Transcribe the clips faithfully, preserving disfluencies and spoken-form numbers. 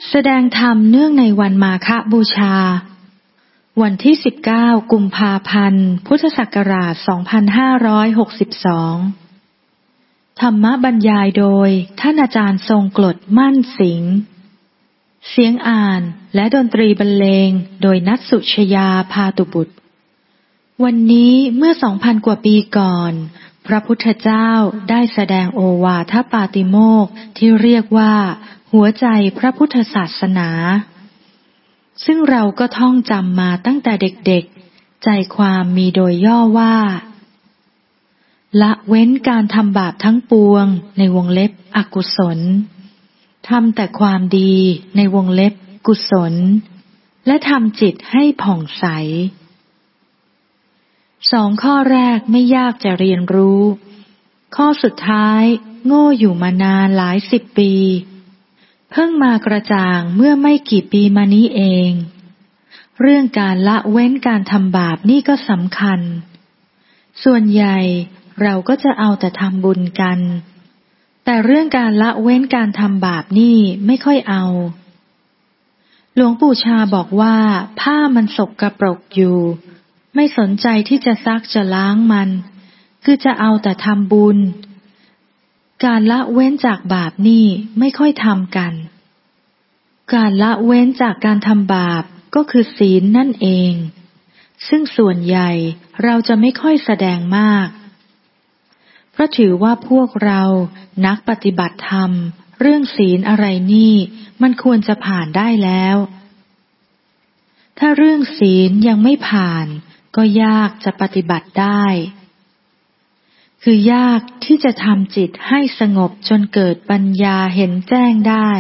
แสดงธรรมเนื่องในวันมาฆบูชาวันที่สิบเก้ากุมภาพันธ์พุทธศักราชสองพันห้าร้อยหกสิบสองธรรมบรรยายโดยท่านอาจารย์ทรงกลดมั่นสิงห์เสียงอ่านและดนตรีบรรเลงโดยนัทสุชยาพาตุบุตรวันนี้เมื่อสองพันกว่าปีก่อนพระพุทธเจ้าได้แสดงโอวาทปาติโมกข์ที่เรียกว่าหัวใจพระพุทธศาสนาซึ่งเราก็ท่องจำมาตั้งแต่เด็กๆใจความมีโดยย่อว่าละเว้นการทำบาปทั้งปวงในวงเล็บอกุศลทำแต่ความดีในวงเล็บกุศลและทำจิตให้ผ่องใสสองข้อแรกไม่ยากจะเรียนรู้ข้อสุดท้ายโง่อยู่มานานหลายสิบปีเพิ่งมากระจ่างเมื่อไม่กี่ปีมานี้เองเรื่องการละเว้นการทำบาปนี่ก็สำคัญส่วนใหญ่เราก็จะเอาแต่ทำบุญกันแต่เรื่องการละเว้นการทำบาปนี่ไม่ค่อยเอาหลวงปู่ชาบอกว่าผ้ามันสกปรกอยู่ไม่สนใจที่จะซักจะล้างมันคือจะเอาแต่ทำบุญการละเว้นจากบาปนี่ไม่ค่อยทำกันการละเว้นจากการทำบาปก็คือศีลนั่นเองซึ่งส่วนใหญ่เราจะไม่ค่อยแสดงมากเพราะถือว่าพวกเรานักปฏิบัติธรรมเรื่องศีลอะไรนี่มันควรจะผ่านได้แล้วถ้าเรื่องศีลยังไม่ผ่านก็ยากจะปฏิบัติได้คือยากที่จะทำจิตให้สงบจนเกิดปัญญาเห็นแจ้งได้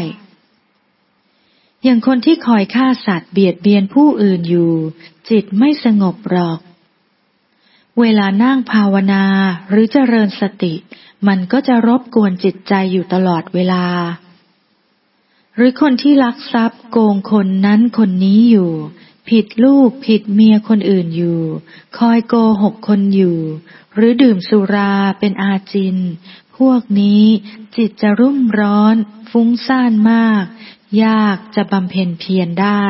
อย่างคนที่คอยฆ่าสัตว์เบียดเบียนผู้อื่นอยู่จิตไม่สงบหรอกเวลานั่งภาวนาหรือเจริญสติมันก็จะรบกวนจิตใจอยู่ตลอดเวลาหรือคนที่ลักทรัพย์โกงคนนั้นคนนี้อยู่ผิดลูกผิดเมียคนอื่นอยู่คอยโกหกคนอยู่หรือดื่มสุราเป็นอาจินพวกนี้จิตจะรุ่มร้อนฟุ้งซ่านมากยากจะบำเพ็ญเพียรได้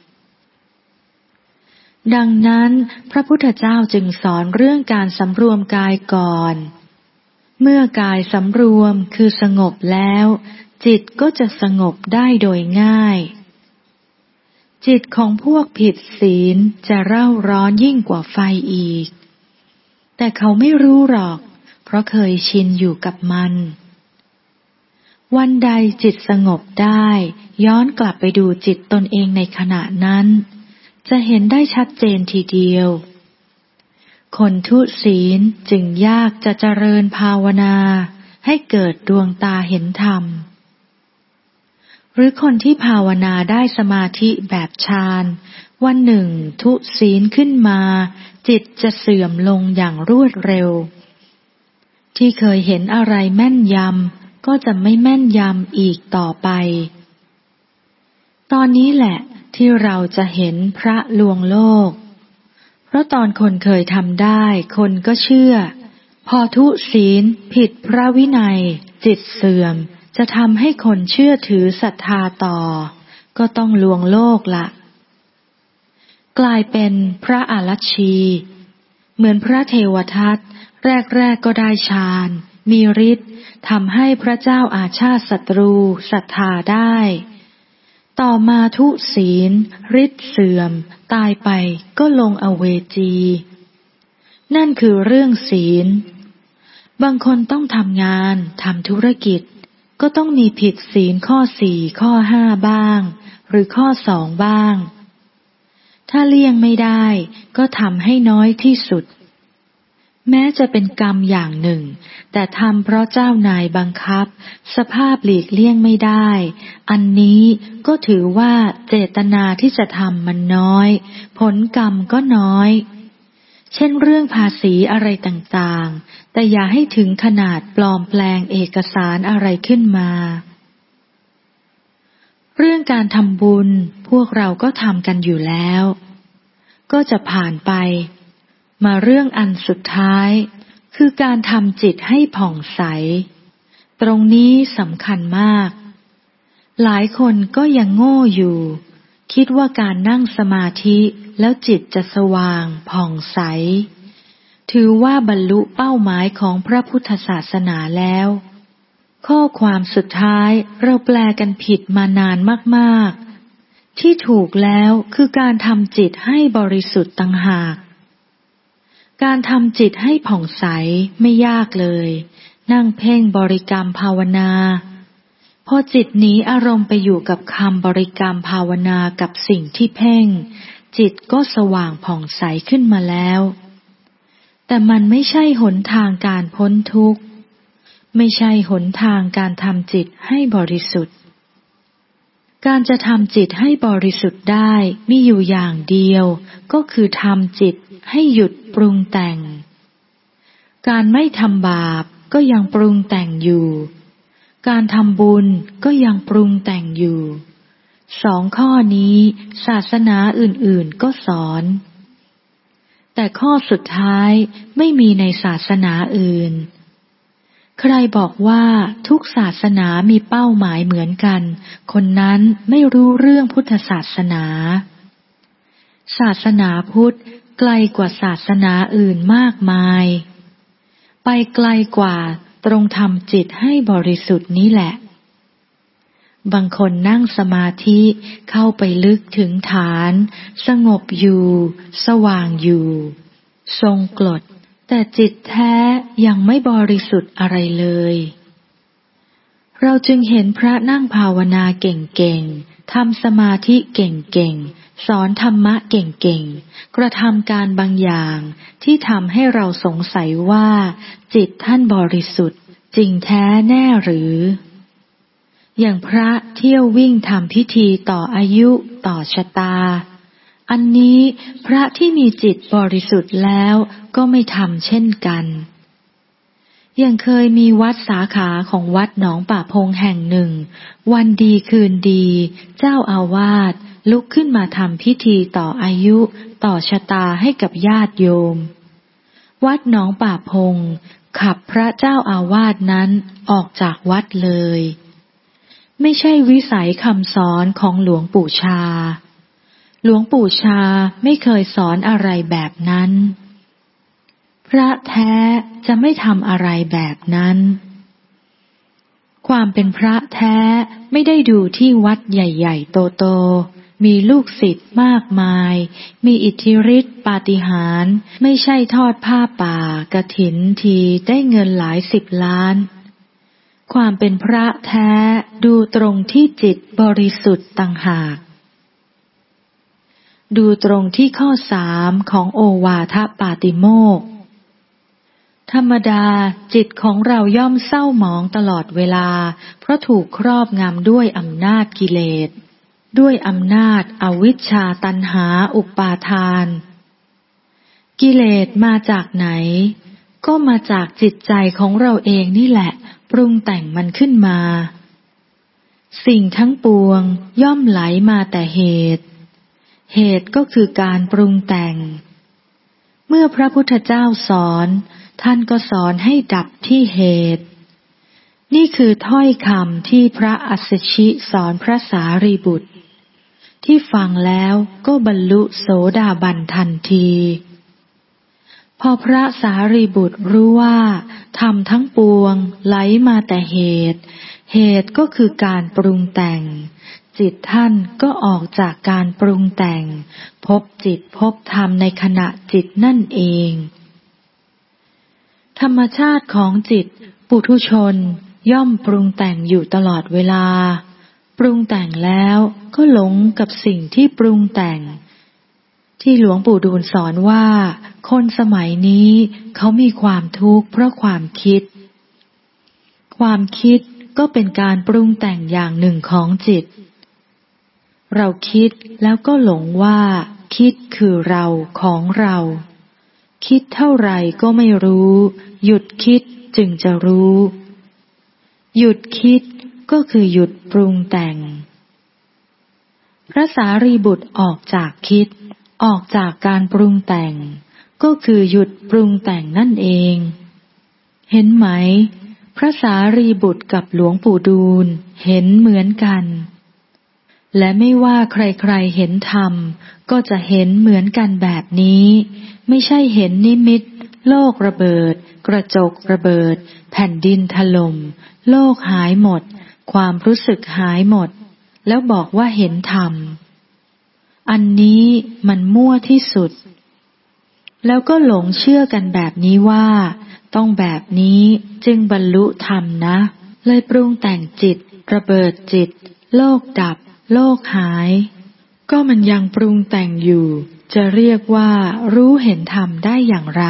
ดังนั้นพระพุทธเจ้าจึงสอนเรื่องการสำรวมกายก่อนเมื่อกายสำรวมคือสงบแล้วจิตก็จะสงบได้โดยง่ายจิตของพวกผิดศีลจะเร่าร้อนยิ่งกว่าไฟอีกแต่เขาไม่รู้หรอกเพราะเคยชินอยู่กับมันวันใดจิตสงบได้ย้อนกลับไปดูจิตตนเองในขณะนั้นจะเห็นได้ชัดเจนทีเดียวคนทุศีลจึงยากจะเจริญภาวนาให้เกิดดวงตาเห็นธรรมหรือคนที่ภาวนาได้สมาธิแบบฌานวันหนึ่งทุศีลขึ้นมาจิตจะเสื่อมลงอย่างรวดเร็วที่เคยเห็นอะไรแม่นยำก็จะไม่แม่นยำอีกต่อไปตอนนี้แหละที่เราจะเห็นพระลวงโลกเพราะตอนคนเคยทำได้คนก็เชื่อพอทุศีลผิดพระวินัยจิตเสื่อมจะทำให้คนเชื่อถือศรัทธาต่อก็ต้องลวงโลกละกลายเป็นพระอรชีเหมือนพระเทวทัตแรกๆก็ได้ฌานมีฤทธิ์ทำให้พระเจ้าอาชาติศัตรูศรัทธาได้ต่อมาทุศีลฤทธิ์เสื่อมตายไปก็ลงอเวจีนั่นคือเรื่องศีลบางคนต้องทำงานทำธุรกิจก็ต้องมีผิดศีลข้อสี่ข้อห้าบ้างหรือข้อสองบ้างถ้าเลี่ยงไม่ได้ก็ทำให้น้อยที่สุดแม้จะเป็นกรรมอย่างหนึ่งแต่ทำเพราะเจ้านายบังคับสภาพหลีกเลี่ยงไม่ได้อันนี้ก็ถือว่าเจตนาที่จะทำมันน้อยผลกรรมก็น้อยเช่นเรื่องภาษีอะไรต่างๆแต่อย่าให้ถึงขนาดปลอมแปลงเอกสารอะไรขึ้นมาเรื่องการทำบุญพวกเราก็ทำกันอยู่แล้วก็จะผ่านไปมาเรื่องอันสุดท้ายคือการทำจิตให้ผ่องใสตรงนี้สำคัญมากหลายคนก็ยังโง่อยู่คิดว่าการนั่งสมาธิแล้วจิตจะสว่างผ่องใสถือว่าบรรลุเป้าหมายของพระพุทธศาสนาแล้วข้อความสุดท้ายเราแปลกันผิดมานานมากๆที่ถูกแล้วคือการทำจิตให้บริสุทธิ์ต่างหากการทำจิตให้ผ่องใสไม่ยากเลยนั่งเพ่งบริกรรมภาวนาพอจิตหนีอารมณ์ไปอยู่กับคำบริกรรมภาวนากับสิ่งที่เพ่งจิตก็สว่างผ่องใสขึ้นมาแล้วแต่มันไม่ใช่หนทางการพ้นทุกข์ไม่ใช่หนทางการทำจิตให้บริสุทธิ์การจะทำจิตให้บริสุทธิ์ได้มีอยู่อย่างเดียวก็คือทำจิตให้หยุดปรุงแต่งการไม่ทำบาปก็ยังปรุงแต่งอยู่การทำบุญก็ยังปรุงแต่งอยู่สองข้อนี้ศาสนาอื่นๆก็สอนแต่ข้อสุดท้ายไม่มีในศาสนาอื่นใครบอกว่าทุกศาสนามีเป้าหมายเหมือนกันคนนั้นไม่รู้เรื่องพุทธศาสนาศาสนาพุทธไกลกว่าศาสนาอื่นมากมายไปไกลกว่าตรงทำจิตให้บริสุทธิ์นี้แหละบางคนนั่งสมาธิเข้าไปลึกถึงฐานสงบอยู่สว่างอยู่ทรงกลดแต่จิตแท้ยังไม่บริสุทธิ์อะไรเลยเราจึงเห็นพระนั่งภาวนาเก่งๆทำสมาธิเก่งๆสอนธรรมะเก่งๆกระทำการบางอย่างที่ทำให้เราสงสัยว่าจิตท่านบริสุทธิ์จริงแท้แน่หรืออย่างพระเที่ยววิ่งทำพิธีต่ออายุต่อชะตาอันนี้พระที่มีจิตบริสุทธิ์แล้วก็ไม่ทำเช่นกันอย่างเคยมีวัดสาขาของวัดหนองป่าพงแห่งหนึ่งวันดีคืนดีเจ้าอาวาสลุกขึ้นมาทำพิธีต่ออายุต่อชะตาให้กับญาติโยมวัดหนองป่าพงขับพระเจ้าอาวาสนั้นออกจากวัดเลยไม่ใช่วิสัยคำสอนของหลวงปู่ชาหลวงปู่ชาไม่เคยสอนอะไรแบบนั้นพระแท้จะไม่ทำอะไรแบบนั้นความเป็นพระแท้ไม่ได้ดูที่วัดใหญ่ๆโตๆมีลูกศิษย์มากมายมีอิทธิฤทธิปาฏิหาริย์ไม่ใช่ทอดผ้าป่ากฐินทีได้เงินหลายสิบล้านความเป็นพระแท้ดูตรงที่จิตบริสุทธิ์ต่างหากดูตรงที่ข้อสามของโอวาทปาติโมกข์ธรรมดาจิตของเราย่อมเศร้าหมองตลอดเวลาเพราะถูกครอบงำด้วยอำนาจกิเลสด้วยอำนาจอวิชชาตัณหาอุปาทานกิเลสมาจากไหนก็มาจากจิตใจของเราเองนี่แหละปรุงแต่งมันขึ้นมาสิ่งทั้งปวงย่อมไหลมาแต่เหตุเหตุก็คือการปรุงแต่งเมื่อพระพุทธเจ้าสอนท่านก็สอนให้ดับที่เหตุนี่คือถ้อยคำที่พระอัสสชิสอนพระสารีบุตรที่ฟังแล้วก็บรรลุโสดาบันทันทีพอพระสารีบุตรรู้ว่าธรรมทั้งปวงไหลมาแต่เหตุเหตุก็คือการปรุงแต่งจิตท่านก็ออกจากการปรุงแต่งพบจิตพบธรรมในขณะจิตนั่นเองธรรมชาติของจิตปุถุชนย่อมปรุงแต่งอยู่ตลอดเวลาปรุงแต่งแล้วก็หลงกับสิ่งที่ปรุงแต่งที่หลวงปู่ดูลสอนว่าคนสมัยนี้เขามีความทุกข์เพราะความคิดความคิดก็เป็นการปรุงแต่งอย่างหนึ่งของจิตเราคิดแล้วก็หลงว่าคิดคือเราของเราคิดเท่าไหร่ก็ไม่รู้หยุดคิดจึงจะรู้หยุดคิดก็คือหยุดปรุงแต่งพระสารีบุตรออกจากคิดออกจากการปรุงแต่งก็คือหยุดปรุงแต่งนั่นเองเห็นไหมพพระสารีบุตรกับหลวงปู่ดูลเห็นเหมือนกันและไม่ว่าใครๆเห็นธรรมก็จะเห็นเหมือนกันแบบนี้ไม่ใช่เห็นนิมิตโลกระเบิดกระจกระเบิดแผ่นดินถล่มโลกหายหมดความรู้สึกหายหมดแล้วบอกว่าเห็นธรรมอันนี้มันมั่วที่สุดแล้วก็หลงเชื่อกันแบบนี้ว่าต้องแบบนี้จึงบรรลุธรรมนะเลยปรุงแต่งจิตระเบิดจิตโลกดับโลกหายก็มันยังปรุงแต่งอยู่จะเรียกว่ารู้เห็นธรรมได้อย่างไร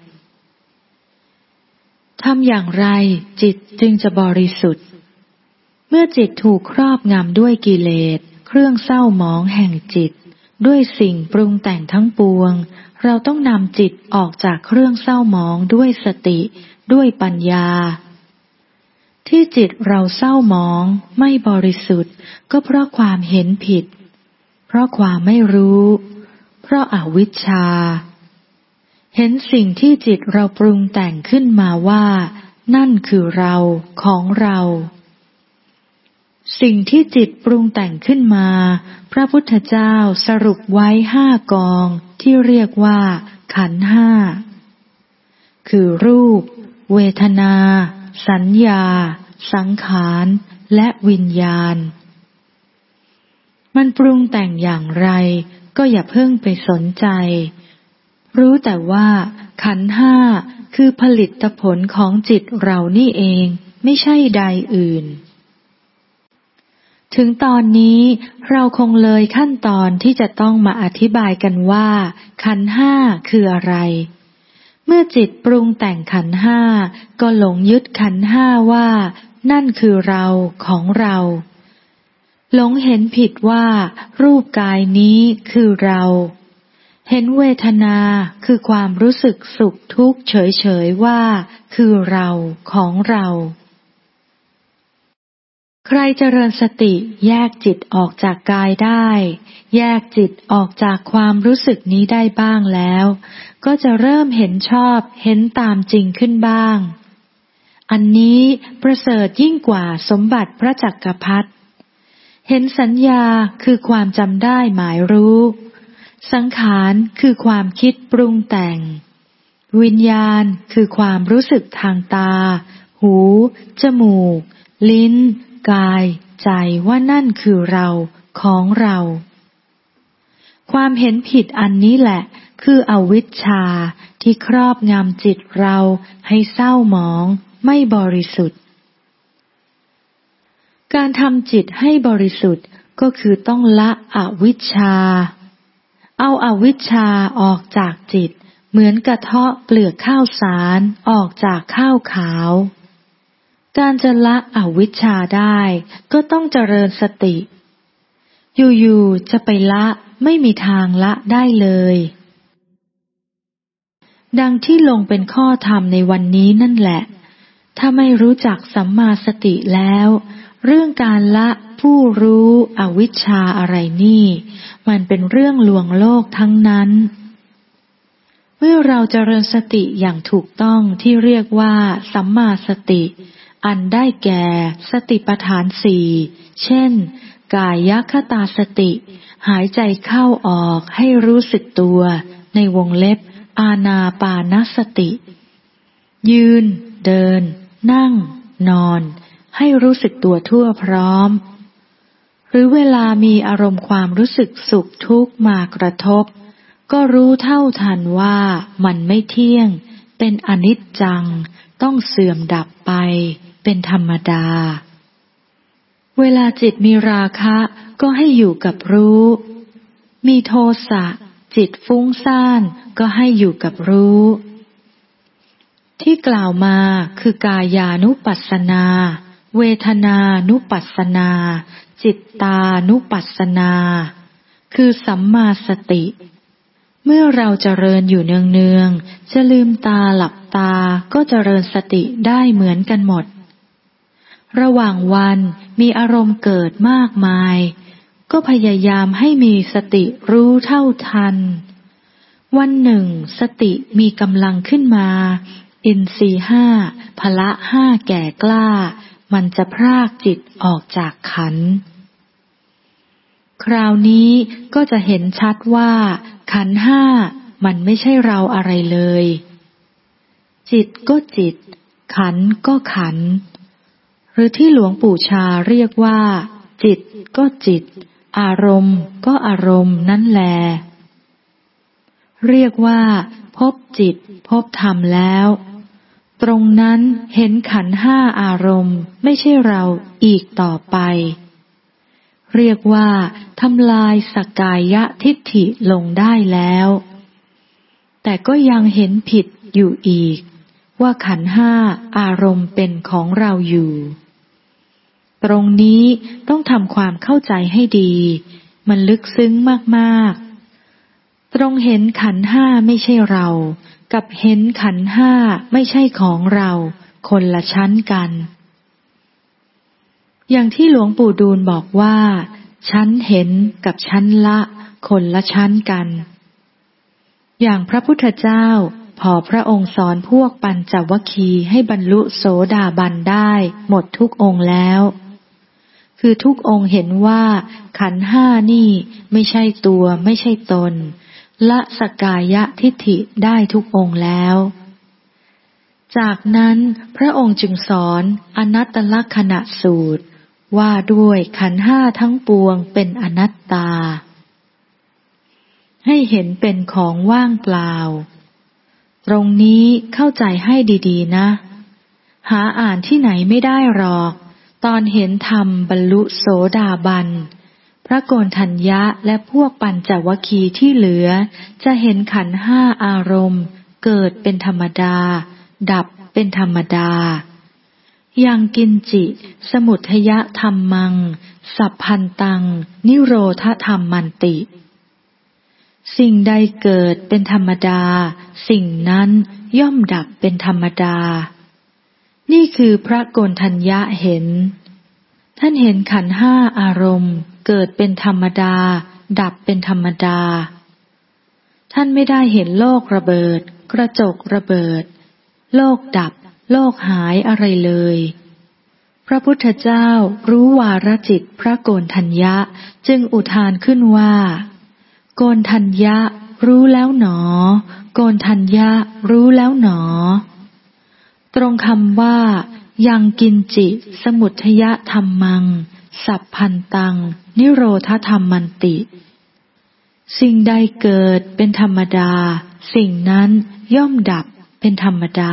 ทำอย่างไรจิตจึงจะบริสุทธิ์เมื่อจิตถูกครอบงำด้วยกิเลสเครื่องเศร้าหมองแห่งจิตด้วยสิ่งปรุงแต่งทั้งปวงเราต้องนำจิตออกจากเครื่องเศร้าหมองด้วยสติด้วยปัญญาที่จิตเราเศร้าหมองไม่บริสุทธิ์ก็เพราะความเห็นผิดเพราะความไม่รู้เพราะอวิชชาเห็นสิ่งที่จิตเราปรุงแต่งขึ้นมาว่านั่นคือเราของเราสิ่งที่จิตปรุงแต่งขึ้นมาพระพุทธเจ้าสรุปไว้ห้ากองที่เรียกว่าขันธ์ห้าคือรูปเวทนาสัญญาสังขารและวิญญาณมันปรุงแต่งอย่างไรก็อย่าเพิ่งไปสนใจรู้แต่ว่าขันธ์ห้าคือผลิตผลของจิตเรานี่เองไม่ใช่ใดอื่นถึงตอนนี้เราคงเลยขั้นตอนที่จะต้องมาอธิบายกันว่าขันธ์ห้าคืออะไรเมื่อจิตปรุงแต่งขันธ์ห้าก็หลงยึดขันธ์ห้าว่านั่นคือเราของเราหลงเห็นผิดว่ารูปกายนี้คือเราเห็นเวทนาคือความรู้สึกสุขทุกข์เฉยๆว่าคือเราของเราใครเจริญสติแยกจิตออกจากกายได้แยกจิตออกจากความรู้สึกนี้ได้บ้างแล้วก็จะเริ่มเห็นชอบเห็นตามจริงขึ้นบ้างอันนี้ประเสริฐยิ่งกว่าสมบัติพระจักรพรรดิเห็นสัญญาคือความจำได้หมายรู้สังขารคือความคิดปรุงแต่งวิญญาณคือความรู้สึกทางตาหูจมูกลิ้นกายใจว่านั่นคือเราของเราความเห็นผิดอันนี้แหละคืออวิชชาที่ครอบงำจิตเราให้เศร้าหมองไม่บริสุทธิ์การทำจิตให้บริสุทธิ์ก็คือต้องละอวิชชาเอาอวิชชาออกจากจิตเหมือนกระเทาะเปลือกข้าวสารออกจากข้าวขาวการจะละอวิชชาได้ก็ต้องเจริญสติอยู่ๆจะไปละไม่มีทางละได้เลยดังที่ลงเป็นข้อธรรมในวันนี้นั่นแหละถ้าไม่รู้จักสัมมาสติแล้วเรื่องการละผู้รู้อวิชชาอะไรนี่มันเป็นเรื่องลวงโลกทั้งนั้นเมื่อเราเจริญสติอย่างถูกต้องที่เรียกว่าสัมมาสติอันได้แก่สติปัฏฐานสี่เช่นกายคตาสติหายใจเข้าออกให้รู้สึกตัวในวงเล็บอานาปานสติยืนเดินนั่งนอนให้รู้สึกตัวทั่วพร้อมหรือเวลามีอารมณ์ความรู้สึกสุขทุกข์มากระทบก็รู้เท่าทันว่ามันไม่เที่ยงเป็นอนิจจังต้องเสื่อมดับไปเป็นธรรมดาเวลาจิตมีราคะก็ให้อยู่กับรู้มีโทสะจิตฟุ้งซ่านก็ให้อยู่กับรู้ที่กล่าวมาคือกายานุปัสสนาเวทนานุปัสสนาจิตตานุปัสสนาคือสัมมาสติเมื่อเราเจริญอยู่เนืองๆจะลืมตาหลับตาก็เจริญสติได้เหมือนกันหมดระหว่างวันมีอารมณ์เกิดมากมายก็พยายามให้มีสติรู้เท่าทันวันหนึ่งสติมีกำลังขึ้นมาอินทรีย์ห้าพละห้าแก่กล้ามันจะพรากจิตออกจากขันธ์คราวนี้ก็จะเห็นชัดว่าขันธ์ห้ามันไม่ใช่เราอะไรเลยจิตก็จิตขันธ์ก็ขันธ์หรือที่หลวงปู่ชาเรียกว่าจิตก็จิตอารมณ์ก็อารมณ์นั่นแลเรียกว่าพบจิตพบธรรมแล้วตรงนั้นเห็นขันธ์ห้าอารมณ์ไม่ใช่เราอีกต่อไปเรียกว่าทำลายสักกายทิฏฐิลงได้แล้วแต่ก็ยังเห็นผิดอยู่อีกว่าขันธ์ห้าอารมณ์เป็นของเราอยู่ตรงนี้ต้องทำความเข้าใจให้ดีมันลึกซึ้งมากๆตรงเห็นขันธ์ห้าไม่ใช่เรากับเห็นขันธ์ห้าไม่ใช่ของเราคนละชั้นกันอย่างที่หลวงปู่ดูลบอกว่าชั้นเห็นกับชั้นละคนละชั้นกันอย่างพระพุทธเจ้าพอพระองค์สอนพวกปัญจวัคคีย์ให้บรรลุโสดาบันได้หมดทุกองค์แล้วคือทุกองค์เห็นว่าขันธ์ห้านี่ไม่ใช่ตัวไม่ใช่ตนละสักกายทิฏฐิได้ทุกองค์แล้วจากนั้นพระองค์จึงสอนอนัตตลักขณสูตรว่าด้วยขันธ์ห้าทั้งปวงเป็นอนัตตาให้เห็นเป็นของว่างเปล่าตรงนี้เข้าใจให้ดีๆนะหาอ่านที่ไหนไม่ได้หรอกตอนเห็นธรรมบรรลุโสดาบันพระโกณฑัญญะและพวกปัญจวัคคีย์ที่เหลือจะเห็นขันธ์ห้าอารมณ์เกิดเป็นธรรมดาดับเป็นธรรมดาอย่างกินจิสมุทยธัมมังสัพพันตังนิโรธธัมมันติสิ่งใดเกิดเป็นธรรมดาสิ่งนั้นย่อมดับเป็นธรรมดานี่คือพระโกณฑัญญะเห็นท่านเห็นขันธ์ห้าอารมณ์เกิดเป็นธรรมดาดับเป็นธรรมดาท่านไม่ได้เห็นโลกระเบิดกระจกระเบิดโลกดับโลกหายอะไรเลยพระพุทธเจ้ารู้วาระจิตพระโกณฑัญญะจึงอุทานขึ้นว่าโกณฑัญญะรู้แล้วหนอโกณฑัญญะรู้แล้วหนอตรงคำว่ายังกินจิสมุทยธัมมังสัพพันตังนิโรธธัมมันติสิ่งใดเกิดเป็นธรรมดาสิ่งนั้นย่อมดับเป็นธรรมดา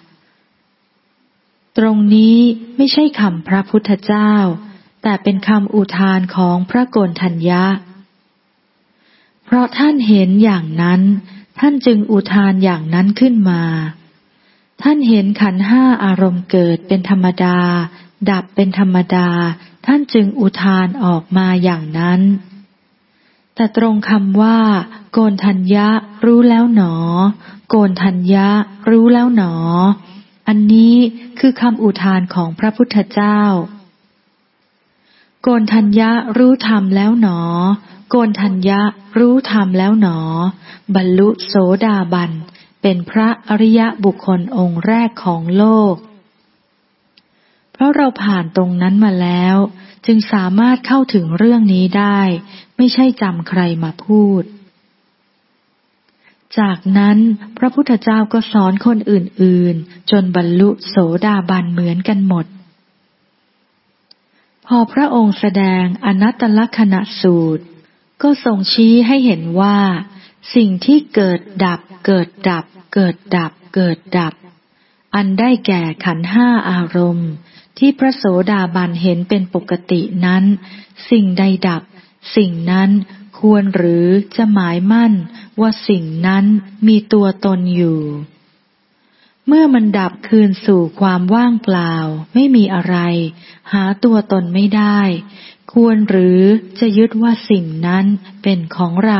ตรงนี้ไม่ใช่คำพระพุทธเจ้าแต่เป็นคำอุทานของพระโกณฑัญญะเพราะท่านเห็นอย่างนั้นท่านจึงอุทานอย่างนั้นขึ้นมาท่านเห็นขันธ์ห้าอารมณ์เกิดเป็นธรรมดาดับเป็นธรรมดาท่านจึงอุทานออกมาอย่างนั้นแต่ตรงคำว่าโกณฑัญญะรู้แล้วหนอโกณฑัญญะรู้แล้วหนออันนี้คือคำอุทานของพระพุทธเจ้าโกณฑัญญะรู้ธรรมแล้วหนอโกณฑัญญะรู้ธรรมแล้วหนอบรรลุโสดาบันเป็นพระอริยบุคคลองค์แรกของโลกเพราะเราผ่านตรงนั้นมาแล้วจึงสามารถเข้าถึงเรื่องนี้ได้ไม่ใช่จำใครมาพูดจากนั้นพระพุทธเจ้าก็สอนคนอื่นๆจนบรรลุโสดาบันเหมือนกันหมดพอพระองค์แสดงอนัตตลักขณสูตรก็ทรงชี้ให้เห็นว่าสิ่งที่เกิดดับเกิดดับเกิดดับเกิดดับอันได้แก่ขันธ์ห้าอารมณ์ที่พระโสดาบันเห็นเป็นปกตินั้นสิ่งใดดับสิ่งนั้นควรหรือจะหมายมั่นว่าสิ่งนั้นมีตัวตนอยู่เมื่อมันดับคืนสู่ความว่างเปล่าไม่มีอะไรหาตัวตนไม่ได้ควรหรือจะยึดว่าสิ่งนั้นเป็นของเรา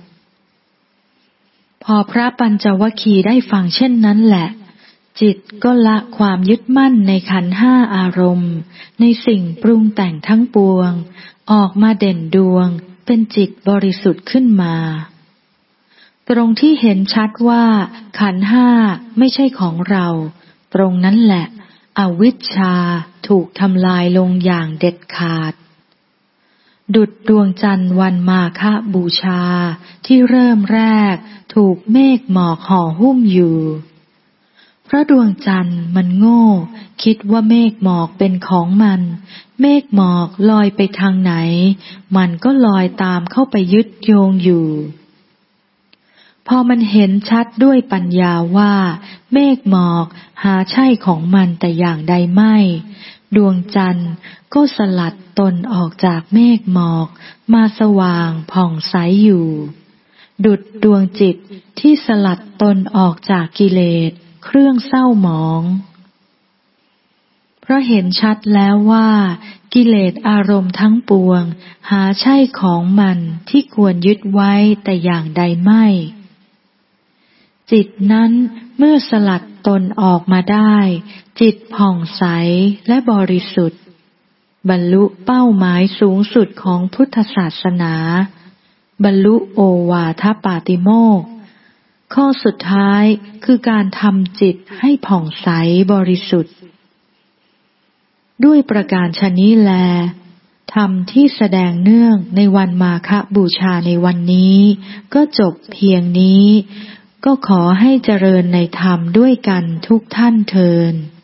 พอพระปัญจวัคคีย์ได้ฟังเช่นนั้นแหละจิตก็ละความยึดมั่นในขันธ์ห้าอารมณ์ในสิ่งปรุงแต่งทั้งปวงออกมาเด่นดวงเป็นจิตบริสุทธิ์ขึ้นมาตรงที่เห็นชัดว่าขันธ์ห้าไม่ใช่ของเราตรงนั้นแหละอวิชชาถูกทำลายลงอย่างเด็ดขาดดุจดวงจันทร์วันมาฆบูชาที่เริ่มแรกถูกเมฆหมอกห่อหุ้มอยู่เพราะดวงจันทร์มันโง่คิดว่าเมฆหมอกเป็นของมันเมฆหมอกลอยไปทางไหนมันก็ลอยตามเข้าไปยึดโยงอยู่พอมันเห็นชัดด้วยปัญญาว่าเมฆหมอกหาใช่ของมันแต่อย่างใดไม่ดวงจันทร์ก็สลัดตนออกจากเมฆหมอกมาสว่างผ่องใสอยู่ดุจดวงจิตที่สลัดตนออกจากกิเลสเครื่องเศร้าหมองเพราะเห็นชัดแล้วว่ากิเลสอารมณ์ทั้งปวงหาใช่ของมันที่ควรยึดไว้แต่อย่างใดไม่จิตนั้นเมื่อสลัดตนออกมาได้จิตผ่องใสและบริสุทธิ์บรรลุเป้าหมายสูงสุดของพุทธศาสนาบรรลุโอวาทปาติโมกข์ข้อสุดท้ายคือการทำจิตให้ผ่องใสบริสุทธิ์ด้วยประการฉะนี้แลธรรมที่แสดงเนื่องในวันมาฆบูชาในวันนี้ก็จบเพียงนี้ก็ขอให้เจริญในธรรมด้วยกันทุกท่านเทอญ